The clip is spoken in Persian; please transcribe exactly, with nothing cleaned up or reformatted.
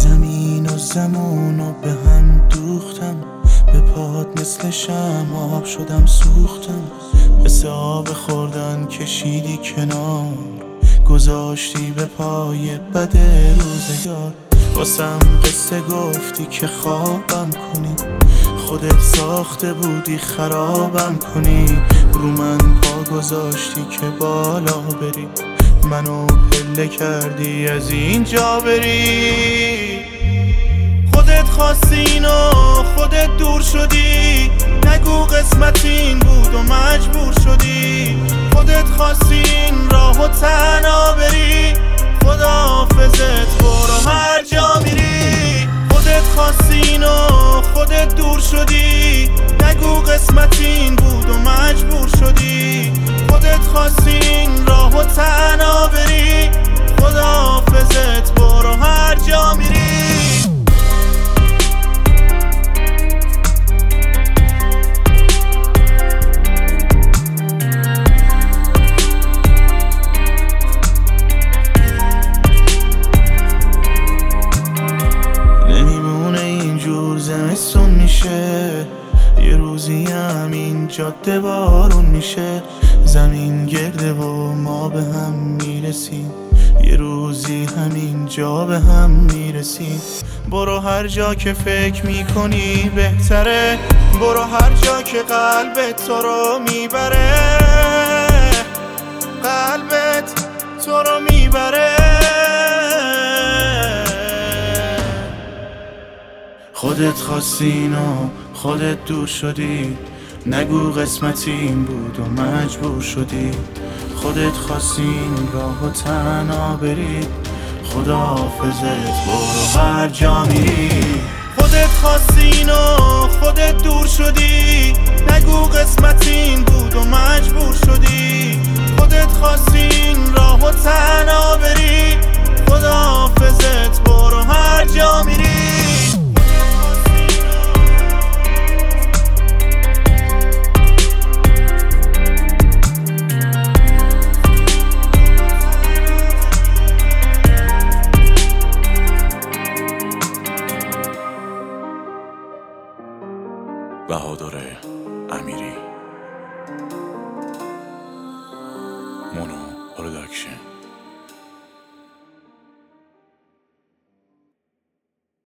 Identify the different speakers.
Speaker 1: زمین و زمان و به هم دوختم، به پات مثل شمع آب شدم سوختم. قصه آب خوردن کشیدی کنار، گذاشتی به پای بد روزگار. واسم قصه گفتی که خوابم کنی، خودت ساخته بودی خرابم کنی. رو من پا گذاشتی که بالا بری، منو پله کردی از اینجا بری. خودت خواستی اینو خودت دور شدی، نگو قسمت این بود و مجبور شدی. خودت خواستی این راهو تنها بری، خداحافظت برو هر جا میری. خودت خواستی اینو خودت دور شدی، نگو قسمت این بود و مجبور شدی. خودت خواستی این راهو تنها بری، خداحافظت برو هر جا میری. زمستون میشه یه روزی همین جاده بارون میشه، زمین گرده و ما به هم میرسیم، یه روزی همین جا به هم میرسیم. برو هر جا که فکر میکنی بهتره، برو هر جا که قلبت تو رو میبره، قلبت تو رو میبره. خودت خواستی اینو خودت دور شدی، نگو قسمتی این بود و مجبور شدی. خودت خواستی این راهو تنها بری، خداحافظت برو هر جا میری. خودت خواستی اینو خودت دور شدی، نگو قسمتی این بود و مجبور شدی. خودت خواستی این راهو تنها بری، خداحافظت برو هر جا میری.
Speaker 2: بهادر امیری.